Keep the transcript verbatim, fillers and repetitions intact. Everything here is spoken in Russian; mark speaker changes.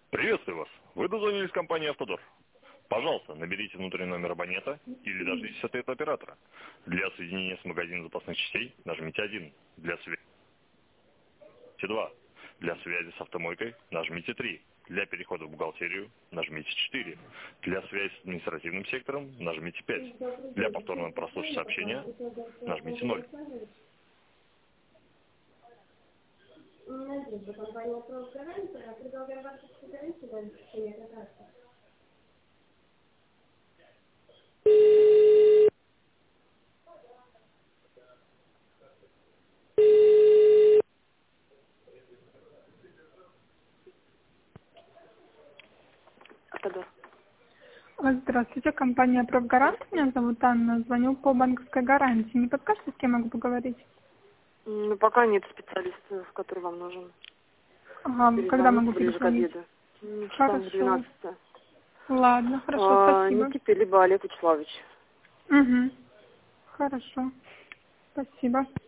Speaker 1: Приветствую вас. Вы дозвонились в компанию «Автодор». Пожалуйста, наберите внутренний номер абонента или дождитесь ответа оператора. Для соединения с магазином запасных частей нажмите один. Для связи два. Для связи с автомойкой нажмите три. Для перехода в бухгалтерию нажмите четыре. Для связи с административным сектором нажмите пять. Для повторного прослушать сообщения нажмите ноль.
Speaker 2: Автодор.
Speaker 3: Здравствуйте, компания «Профгарант». Меня зовут Анна. Звоню по банковской гарантии. Не подскажете, с кем могу поговорить?
Speaker 2: Ну, пока нет специалиста, который вам нужен.
Speaker 3: Ага, когда могу
Speaker 2: Ближе к
Speaker 3: перезвонить?
Speaker 2: обеду. Ну, часам в
Speaker 3: Хорошо.
Speaker 2: двенадцать.
Speaker 3: Ладно, хорошо,
Speaker 2: А,
Speaker 3: спасибо.
Speaker 2: Никита либо Олег Вячеславович.
Speaker 3: Угу. Хорошо. Спасибо.